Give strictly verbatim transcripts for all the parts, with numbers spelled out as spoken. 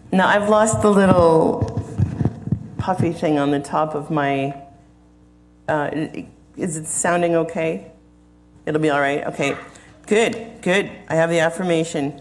Now, I've lost the little puffy thing on the top of my, uh, is it sounding okay? It'll be all right? Okay, good, good. I have the affirmation.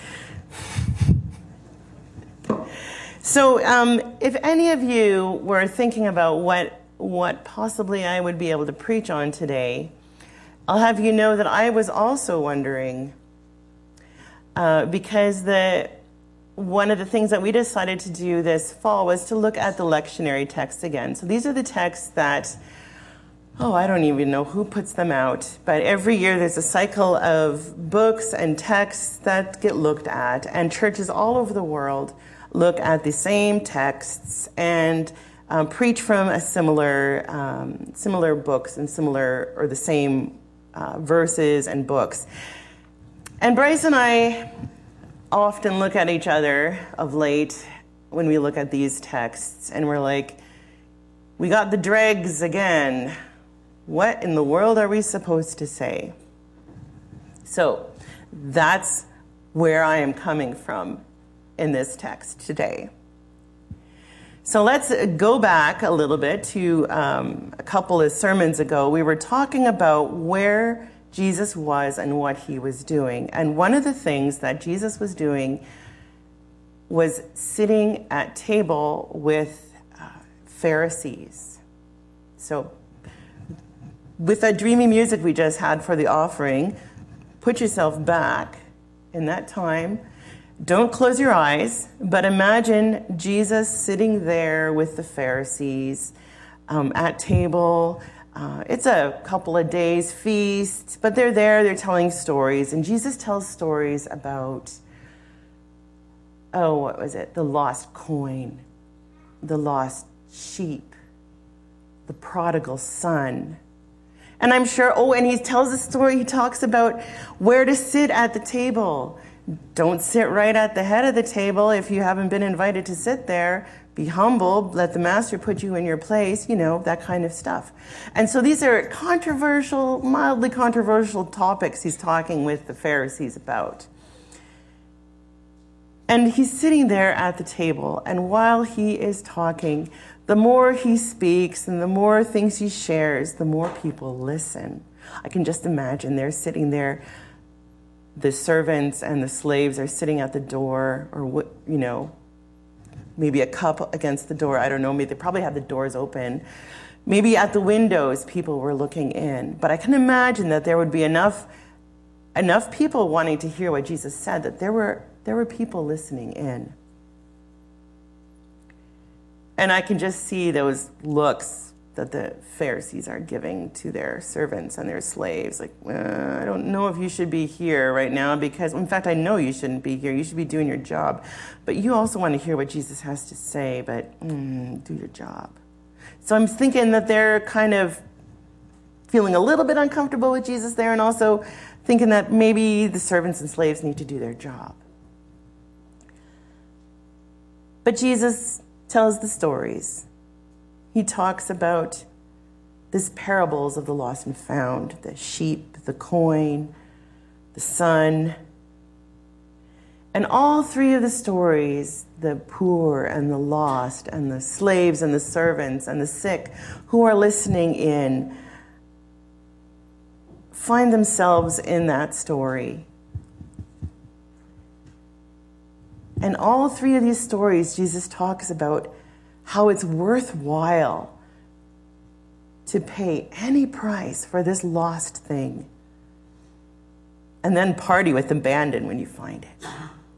So um, if any of you were thinking about what, what possibly I would be able to preach on today, I'll have you know that I was also wondering, uh, because the one of the things that we decided to do this fall was to look at the lectionary texts again. So these are the texts that, oh, I don't even know who puts them out, but every year there's a cycle of books and texts that get looked at, and churches all over the world look at the same texts and um, preach from a similar, um, similar books and similar, or the same uh, verses and books. And Bryce and I often look at each other of late when we look at these texts, and we're like, we got the dregs again. What in the world are we supposed to say? So that's where I am coming from in this text today. So let's go back a little bit to um, a couple of sermons ago. We were talking about where Jesus was and what he was doing. And one of the things that Jesus was doing was sitting at table with uh, Pharisees. So with that dreamy music we just had for the offering, put yourself back in that time. Don't close your eyes, but imagine Jesus sitting there with the Pharisees um, at table. Uh, it's a couple of days feast, but they're there, they're telling stories, and Jesus tells stories about, oh, what was it? The lost coin, the lost sheep, the prodigal son. And I'm sure, oh, and he tells a story, he talks about where to sit at the table. Don't sit right at the head of the table if you haven't been invited to sit there. Be humble, let the master put you in your place, you know, that kind of stuff. And so these are controversial, mildly controversial topics he's talking with the Pharisees about. And he's sitting there at the table, and while he is talking, the more he speaks and the more things he shares, the more people listen. I can just imagine they're sitting there. The servants and the slaves are sitting at the door, or, you know, maybe a cup against the door. I don't know. Maybe they probably had the doors open. Maybe at the windows, people were looking in. But I can imagine that there would be enough, enough people wanting to hear what Jesus said that there were, there were people listening in. And I can just see those looks that the Pharisees are giving to their servants and their slaves. Like, uh, I don't know if you should be here right now because, in fact, I know you shouldn't be here. You should be doing your job. But you also want to hear what Jesus has to say, but mm, do your job. So I'm thinking that they're kind of feeling a little bit uncomfortable with Jesus there, and also thinking that maybe the servants and slaves need to do their job. But Jesus tells the stories. He talks about these parables of the lost and found, the sheep, the coin, the son. And all three of the stories, the poor and the lost and the slaves and the servants and the sick who are listening in, find themselves in that story. And all three of these stories, Jesus talks about how it's worthwhile to pay any price for this lost thing, and then party with abandon when you find it.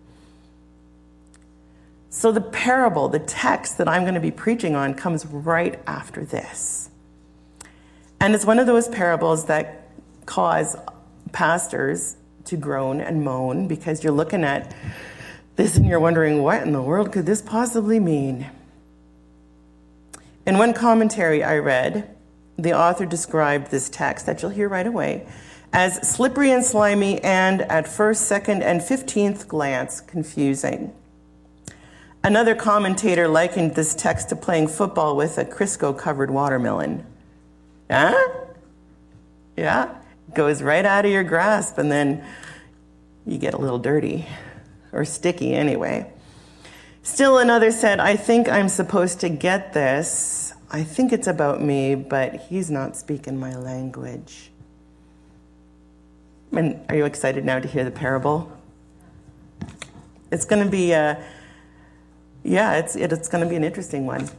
So the parable, the text that I'm going to be preaching on, comes right after this. And it's one of those parables that cause pastors to groan and moan, because you're looking at this and you're wondering, what in the world could this possibly mean? In one commentary I read, the author described this text that you'll hear right away as slippery and slimy and, at first, second, and fifteenth glance, confusing. Another commentator likened this text to playing football with a Crisco-covered watermelon. Huh? Yeah, it goes right out of your grasp, and then you get a little dirty, or sticky anyway. Still another said, I think I'm supposed to get this. I think it's about me, but he's not speaking my language. And are you excited now to hear the parable? It's going to be, a, yeah, it's, it, it's going to be an interesting one.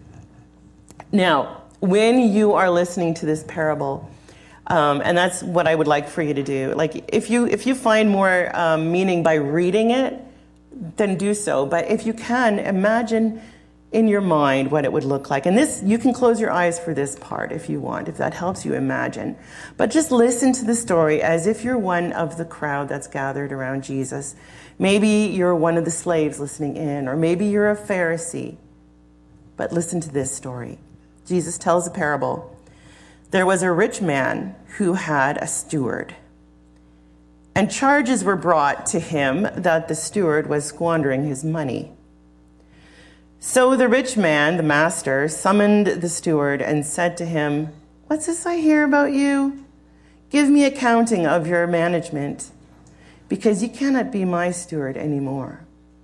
Now, when you are listening to this parable, um, and that's what I would like for you to do. Like, if you if you find more um, meaning by reading it, then do so. But if you can, imagine in your mind what it would look like. And this, you can close your eyes for this part if you want, if that helps you imagine. But just listen to the story as if you're one of the crowd that's gathered around Jesus. Maybe you're one of the slaves listening in, or maybe you're a Pharisee. But listen to this story. Jesus tells a parable. There was a rich man who had a steward, and charges were brought to him that the steward was squandering his money. So the rich man, the master, summoned the steward and said to him, "What's this I hear about you? Give me accounting of your management, because you cannot be my steward anymore."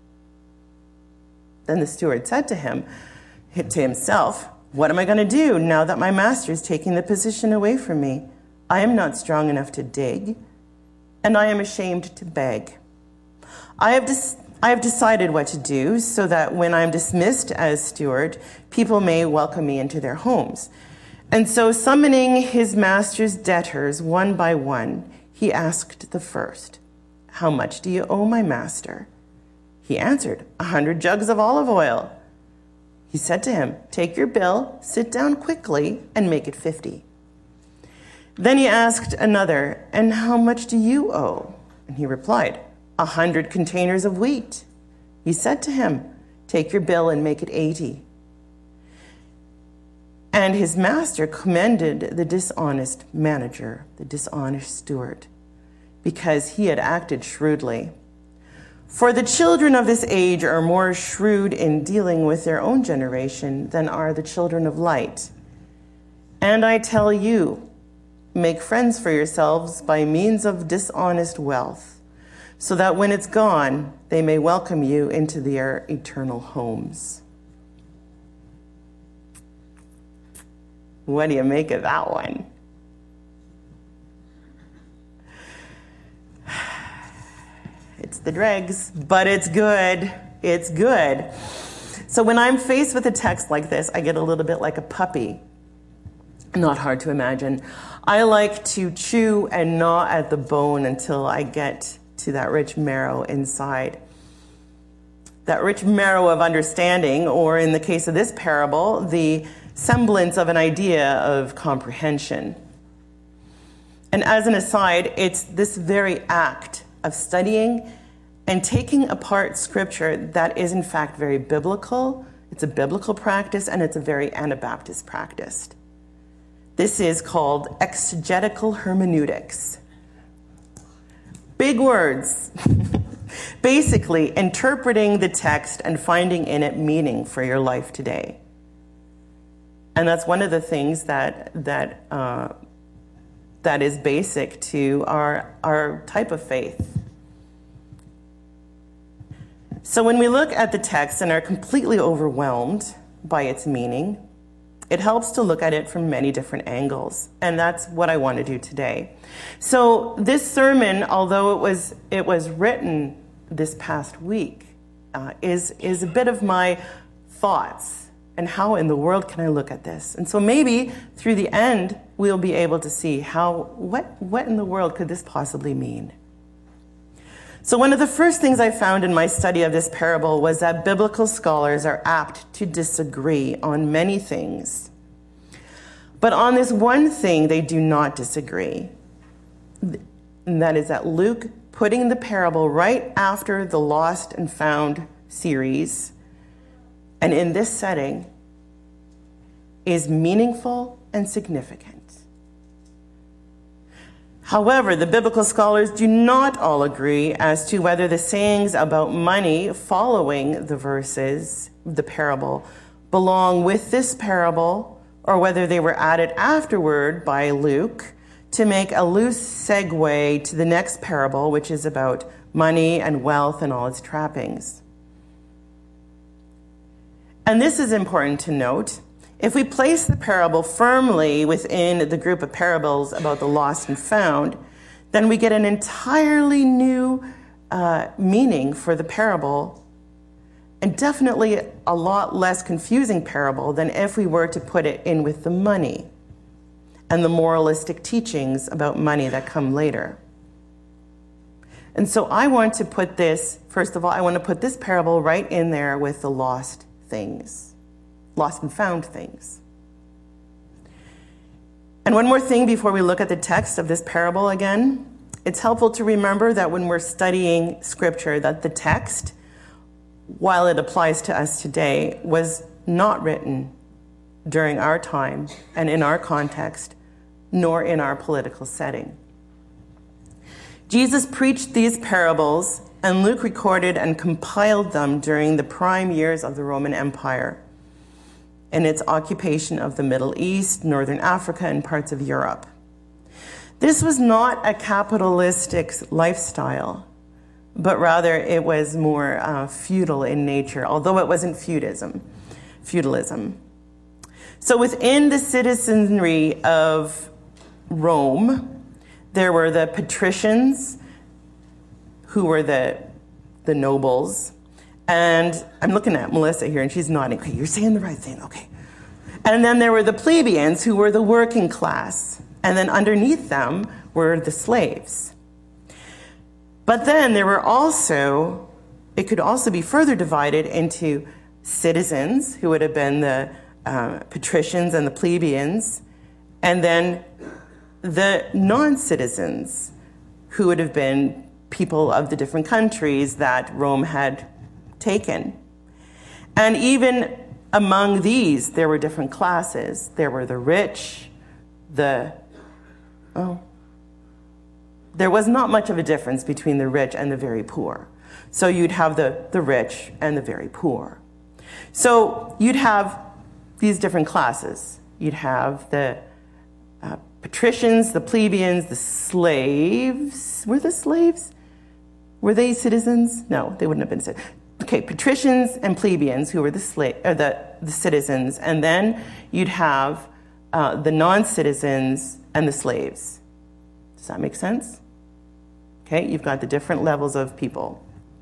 Then the steward said to him, to himself, "What am I going to do now that my master is taking the position away from me? I am not strong enough to dig, and I am ashamed to beg. I have, dis- I have decided what to do so that when I am dismissed as steward, people may welcome me into their homes." And so, summoning his master's debtors one by one, he asked the first, "How much do you owe my master?" He answered, "A hundred jugs of olive oil." He said to him, "Take your bill, sit down quickly, and make it fifty." Then he asked another, "And how much do you owe?" And he replied, "A hundred containers of wheat." He said to him, "Take your bill and make it eighty." And his master commended the dishonest manager, the dishonest steward, because he had acted shrewdly. For the children of this age are more shrewd in dealing with their own generation than are the children of light. And I tell you, make friends for yourselves by means of dishonest wealth, so that when it's gone, they may welcome you into their eternal homes. What do you make of that one? It's the dregs, but it's good. It's good. So when I'm faced with a text like this, I get a little bit like a puppy. Not hard to imagine. I like to chew and gnaw at the bone until I get to that rich marrow inside. That rich marrow of understanding, or in the case of this parable, the semblance of an idea of comprehension. And as an aside, it's this very act of studying and taking apart scripture that is in fact very biblical. It's a biblical practice, and it's a very Anabaptist practice. This is called exegetical hermeneutics. Big words. Basically, interpreting the text and finding in it meaning for your life today. And that's one of the things that that uh, that is basic to our our type of faith. So when we look at the text and are completely overwhelmed by its meaning, it helps to look at it from many different angles, and that's what I want to do today. So this sermon, although it was it was written this past week, uh, is is a bit of my thoughts and how in the world can I look at this. And so maybe through the end we'll be able to see how what what in the world could this possibly mean. So one of the first things I found in my study of this parable was that biblical scholars are apt to disagree on many things. But on this one thing, they do not disagree. And that is that Luke, putting the parable right after the Lost and Found series, and in this setting, is meaningful and significant. However, the biblical scholars do not all agree as to whether the sayings about money following the verses, the parable, belong with this parable, or whether they were added afterward by Luke to make a loose segue to the next parable, which is about money and wealth and all its trappings. And this is important to note. If we place the parable firmly within the group of parables about the lost and found, then we get an entirely new uh, meaning for the parable, and definitely a lot less confusing parable than if we were to put it in with the money and the moralistic teachings about money that come later. And so I want to put this, first of all, I want to put this parable right in there with the lost things, lost and found things. And one more thing before we look at the text of this parable again, it's helpful to remember that when we're studying scripture, that the text, while it applies to us today, was not written during our time and in our context, nor in our political setting. Jesus preached these parables, and Luke recorded and compiled them during the prime years of the Roman Empire and its occupation of the Middle East, Northern Africa, and parts of Europe. This was not a capitalistic lifestyle, but rather it was more uh, feudal in nature, although it wasn't feudism, feudalism. So within the citizenry of Rome, there were the patricians, who were the, the nobles. And I'm looking at Melissa here, and she's nodding. Okay, you're saying the right thing, okay. And then there were the plebeians, who were the working class. And then underneath them were the slaves. But then there were also, it could also be further divided into citizens, who would have been the uh, patricians and the plebeians, and then the non-citizens, who would have been people of the different countries that Rome had taken. And even among these, there were different classes. There were the rich, the, oh, there was not much of a difference between the rich and the very poor. So you'd have the, the rich and the very poor. So you'd have these different classes. You'd have the uh, patricians, the plebeians, the slaves. Were the slaves? Were they citizens? No, they wouldn't have been citizens. Okay, patricians and plebeians, who were the slave, or the, the citizens, and then you'd have uh, the non-citizens and the slaves. Does that make sense? Okay, you've got the different levels of people.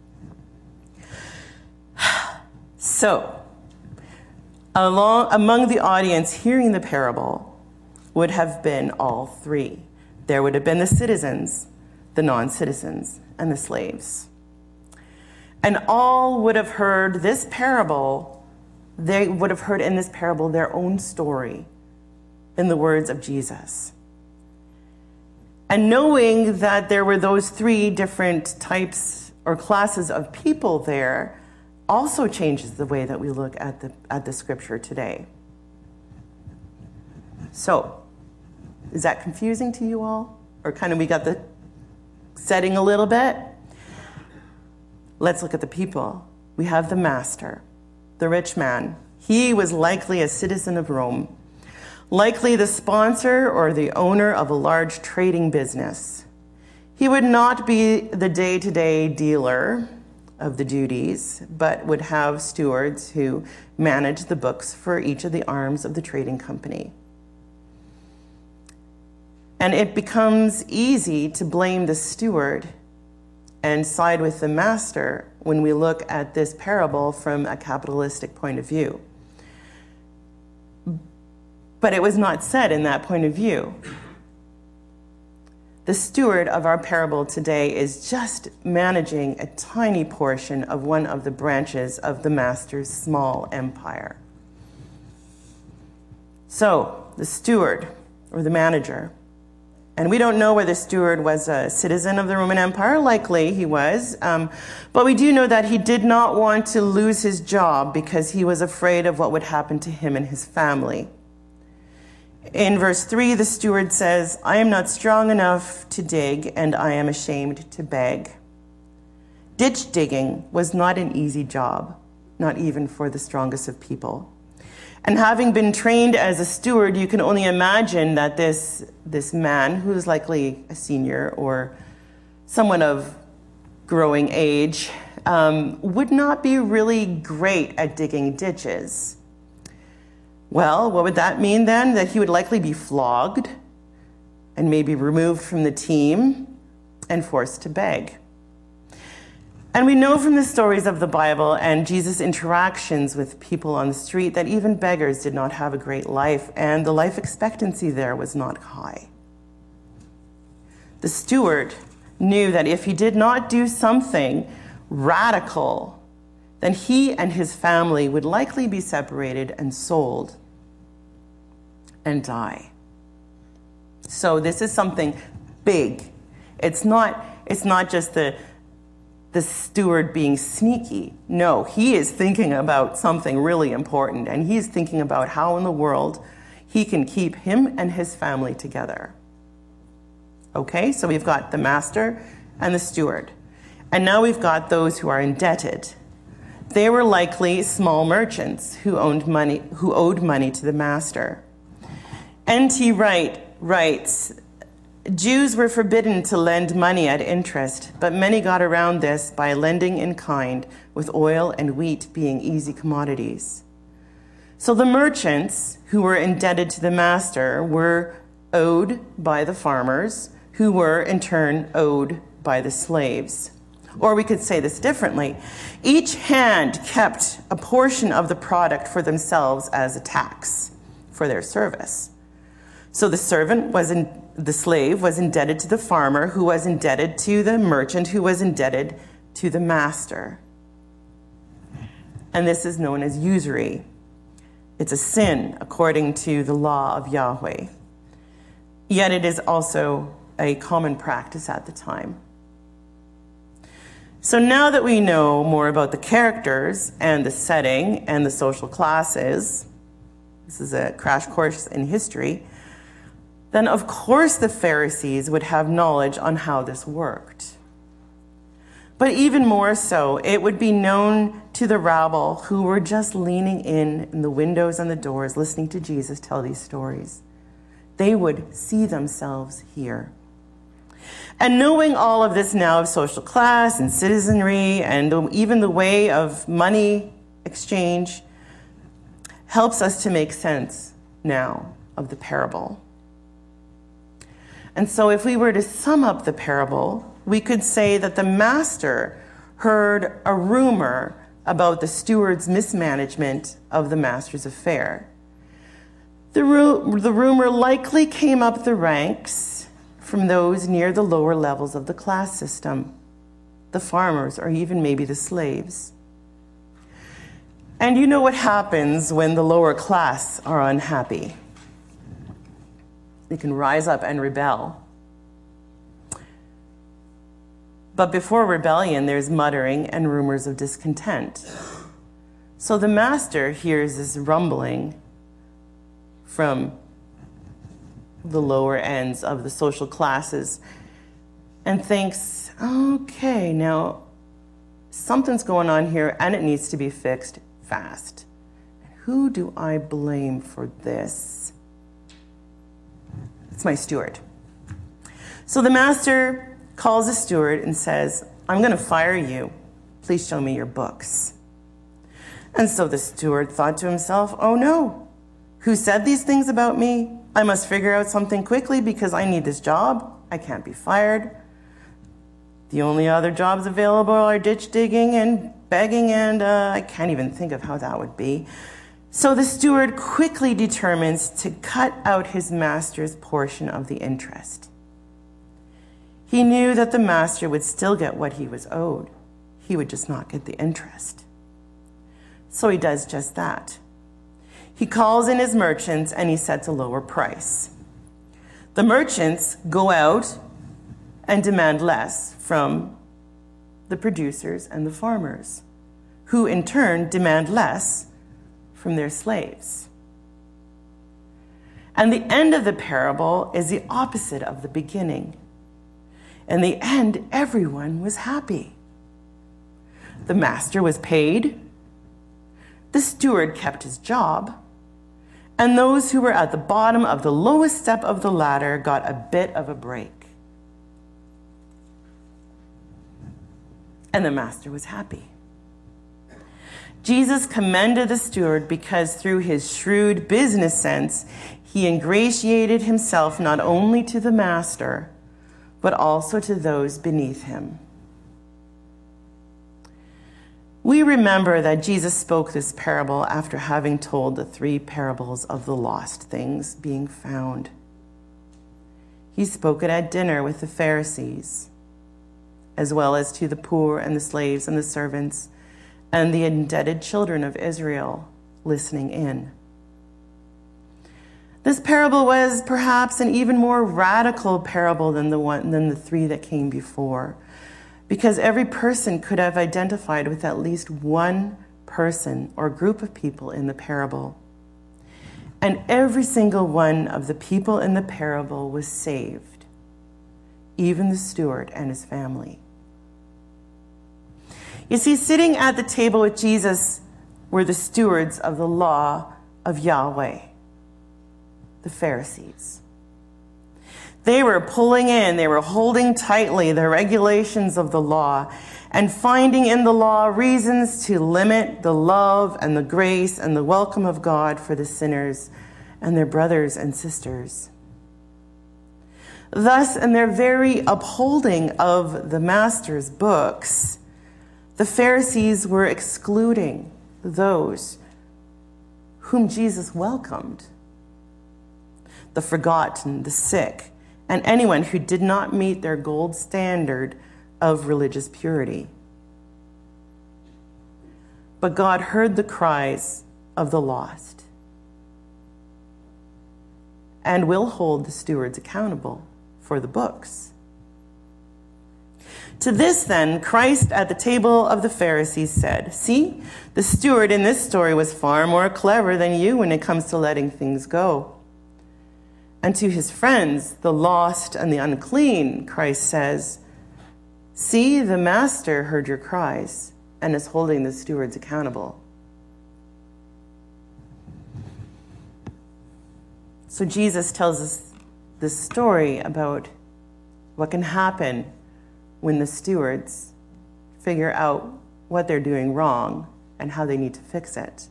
So, along, among the audience hearing the parable would have been all three. There would have been the citizens, the non-citizens, and the slaves. And all would have heard this parable, they would have heard in this parable their own story in the words of Jesus. And knowing that there were those three different types or classes of people there also changes the way that we look at the, at the scripture today. So, is that confusing to you all? Or kind of we got the setting a little bit? Let's look at the people. We have the master, the rich man. He was likely a citizen of Rome, likely the sponsor or the owner of a large trading business. He would not be the day-to-day dealer of the duties, but would have stewards who managed the books for each of the arms of the trading company. And it becomes easy to blame the steward and side with the master when we look at this parable from a capitalistic point of view. But it was not said in that point of view. The steward of our parable today is just managing a tiny portion of one of the branches of the master's small empire. So, the steward, or the manager, and we don't know whether the steward was a citizen of the Roman Empire. Likely he was. Um, but we do know that he did not want to lose his job because he was afraid of what would happen to him and his family. In verse three, the steward says, "I am not strong enough to dig, and I am ashamed to beg." Ditch digging was not an easy job, not even for the strongest of people. And having been trained as a steward, you can only imagine that this, this man, who's likely a senior or someone of growing age, um, would not be really great at digging ditches. Well, what would that mean then? That he would likely be flogged and maybe removed from the team and forced to beg. And we know from the stories of the Bible and Jesus' interactions with people on the street that even beggars did not have a great life, and the life expectancy there was not high. The steward knew that if he did not do something radical, then he and his family would likely be separated and sold and die. So this is something big. It's not, it's not just the, the steward being sneaky. No, he is thinking about something really important, and he's thinking about how in the world he can keep him and his family together. Okay, so we've got the master and the steward. And now we've got those who are indebted. They were likely small merchants who owned money, who owed money to the master. N T Wright writes, Jews were forbidden to lend money at interest, but many got around this by lending in kind, with oil and wheat being easy commodities. So the merchants who were indebted to the master were owed by the farmers, who were in turn owed by the slaves. Or we could say this differently. Each hand kept a portion of the product for themselves as a tax for their service. So the servant was in, the slave was indebted to the farmer, who was indebted to the merchant, who was indebted to the master. And this is known as usury. It's a sin according to the law of Yahweh. Yet it is also a common practice at the time. So now that we know more about the characters and the setting and the social classes, this is a crash course in history, then of course the Pharisees would have knowledge on how this worked. But even more so, it would be known to the rabble who were just leaning in in the windows and the doors, listening to Jesus tell these stories. They would see themselves here. And knowing all of this now of social class and citizenry and even the way of money exchange helps us to make sense now of the parable. And so if we were to sum up the parable, we could say that the master heard a rumor about the steward's mismanagement of the master's affair. The, ru- the rumor likely came up the ranks from those near the lower levels of the class system, the farmers, or even maybe the slaves. And you know what happens when the lower class are unhappy. They can rise up and rebel. But before rebellion, there's muttering and rumors of discontent. So the master hears this rumbling from the lower ends of the social classes and thinks, okay, now something's going on here and it needs to be fixed fast. Who do I blame for this? It's my steward. So the master calls the steward and says, I'm going to fire you. Please show me your books. And so the steward thought to himself, oh no, who said these things about me? I must figure out something quickly because I need this job. I can't be fired. The only other jobs available are ditch digging and begging, and uh, I can't even think of how that would be. So the steward quickly determines to cut out his master's portion of the interest. He knew that the master would still get what he was owed. He would just not get the interest. So he does just that. He calls in his merchants and he sets a lower price. The merchants go out and demand less from the producers and the farmers, who in turn demand less from their slaves. And the end of the parable is the opposite of the beginning. In the end, everyone was happy. The master was paid, the steward kept his job, and those who were at the bottom of the lowest step of the ladder got a bit of a break. and the master was happy. Jesus commended the steward because through his shrewd business sense, he ingratiated himself not only to the master, but also to those beneath him. We remember that Jesus spoke this parable after having told the three parables of the lost things being found. He spoke it at dinner with the Pharisees, as well as to the poor and the slaves and the servants and the indebted children of Israel listening in. This parable was perhaps an even more radical parable than the one than the three that came before, because every person could have identified with at least one person or group of people in the parable. And every single one of the people in the parable was saved, even the steward and his family. You see, sitting at the table with Jesus were the stewards of the law of Yahweh, the Pharisees. They were pulling in, they were holding tightly the regulations of the law and finding in the law reasons to limit the love and the grace and the welcome of God for the sinners and their brothers and sisters. Thus, in their very upholding of the master's books, the Pharisees were excluding those whom Jesus welcomed: the forgotten, the sick, and anyone who did not meet their gold standard of religious purity. But God heard the cries of the lost and will hold the stewards accountable for the books. To this, then, Christ at the table of the Pharisees said, "See, the steward in this story was far more clever than you when it comes to letting things go." And to his friends, the lost and the unclean, Christ says, "See, the master heard your cries and is holding the stewards accountable." So Jesus tells us this story about what can happen when the stewards figure out what they're doing wrong and how they need to fix it.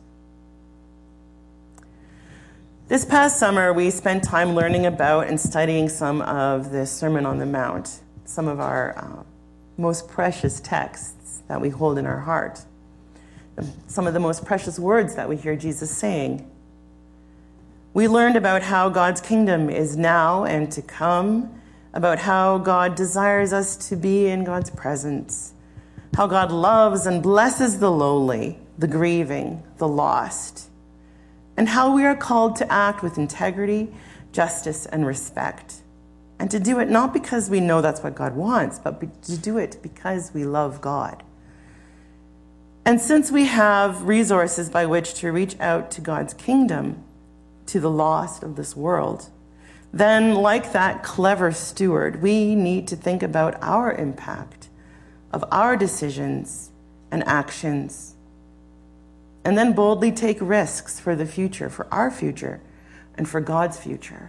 This past summer, we spent time learning about and studying some of the Sermon on the Mount, some of our uh, most precious texts that we hold in our heart, some of the most precious words that we hear Jesus saying. We learned about how God's kingdom is now and to come, about how God desires us to be in God's presence, how God loves and blesses the lowly, the grieving, the lost, and how we are called to act with integrity, justice, and respect, and to do it not because we know that's what God wants, but to do it because we love God. And since we have resources by which to reach out to God's kingdom, to the lost of this world, then, like that clever steward, we need to think about our impact of our decisions and actions, and then boldly take risks for the future, for our future, and for God's future.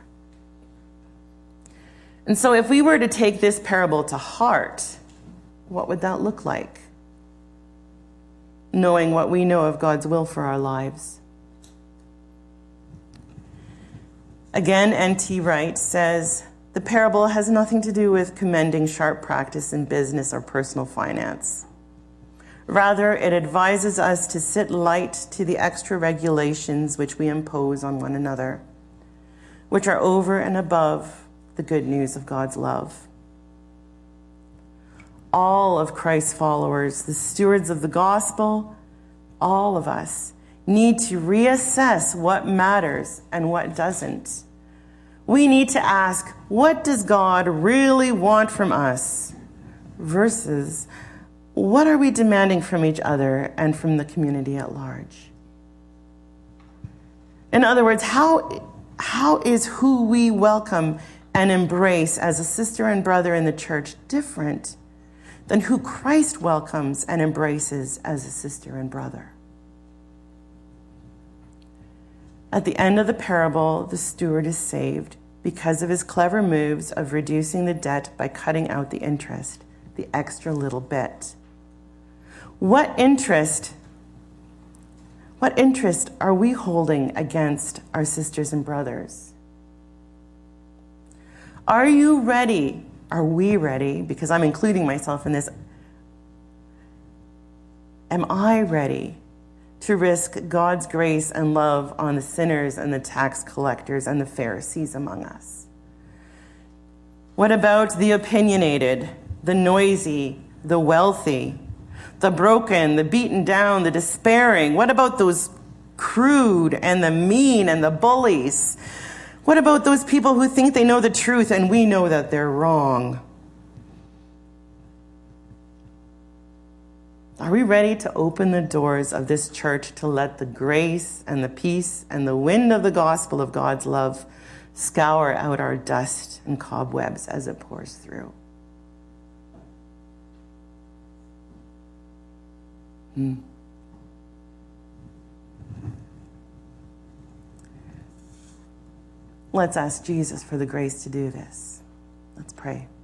And so if we were to take this parable to heart, what would that look like? Knowing what we know of God's will for our lives. Again, N T Wright says, the parable has nothing to do with commending sharp practice in business or personal finance. Rather, it advises us to sit light to the extra regulations which we impose on one another, which are over and above the good news of God's love. All of Christ's followers, the stewards of the gospel, all of us, need to reassess what matters and what doesn't. We need to ask, what does God really want from us? Versus, what are we demanding from each other and from the community at large? In other words, how, how is who we welcome and embrace as a sister and brother in the church different than who Christ welcomes and embraces as a sister and brother? At the end of the parable, the steward is saved because of his clever moves of reducing the debt by cutting out the interest, the extra little bit. What interest, what interest are we holding against our sisters and brothers? Are you ready? Are we ready? Because I'm including myself in this. Am I ready to risk God's grace and love on the sinners and the tax collectors and the Pharisees among us? What about the opinionated, the noisy, the wealthy, the broken, the beaten down, the despairing? What about those crude and the mean and the bullies? What about those people who think they know the truth and we know that they're wrong? Are we ready to open the doors of this church to let the grace and the peace and the wind of the gospel of God's love scour out our dust and cobwebs as it pours through? Hmm. Let's ask Jesus for the grace to do this. Let's pray.